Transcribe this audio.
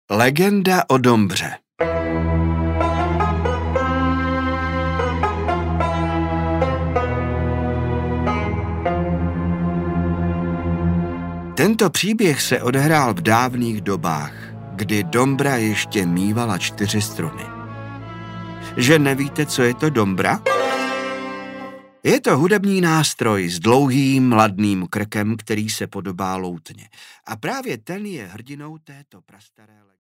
Legenda o Dombře. Tento příběh se odehrál v dávných dobách, kdy Dombra ještě mívala 4 struny. Že nevíte, co je to Dombra? Je to hudební nástroj s dlouhým, ladným krkem, který se podobá loutně. A právě ten je hrdinou této prastaré legendy.